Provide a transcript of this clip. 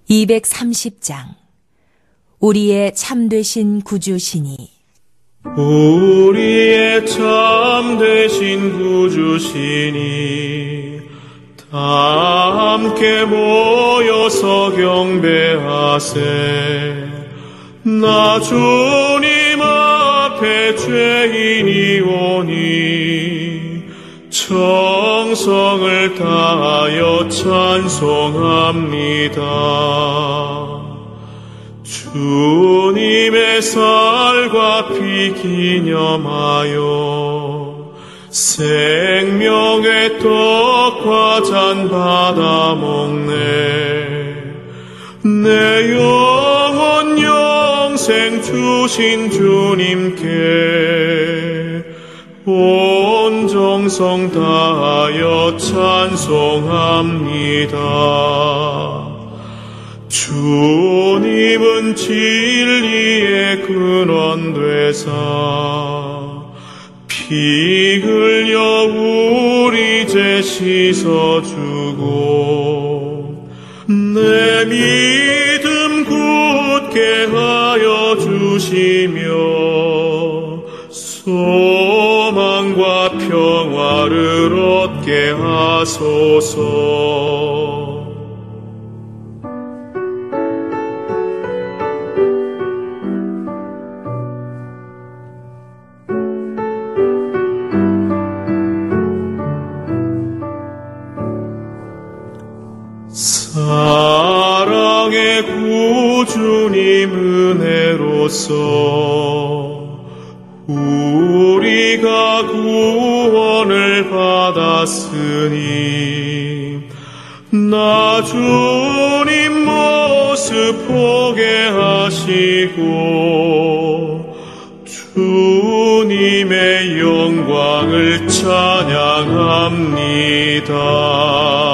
230장. 우리의 참되신 구주시니. 우리의 참되신 구주시니 다 함께 모여서 경배하세. 나 주님 앞에 죄인이오니 정성을 다하여 찬송합니다. 주님의 살과 피 기념하여 생명의 떡과 잔 받아 먹네. 내 영혼 영생 주신 주님께 온 정성 다하여 찬송합니다. 주님은 진리의 근원 되사 피 흘려 우리 죄 씻어주고 내 믿음 굳게 하여 주시며 소망과 평화를 얻게 하소서. 사랑의 구주님 은혜로서 우리가 구원을 받았으니 나 주님 모습 보게 하시고 주님의 영광을 찬양합니다.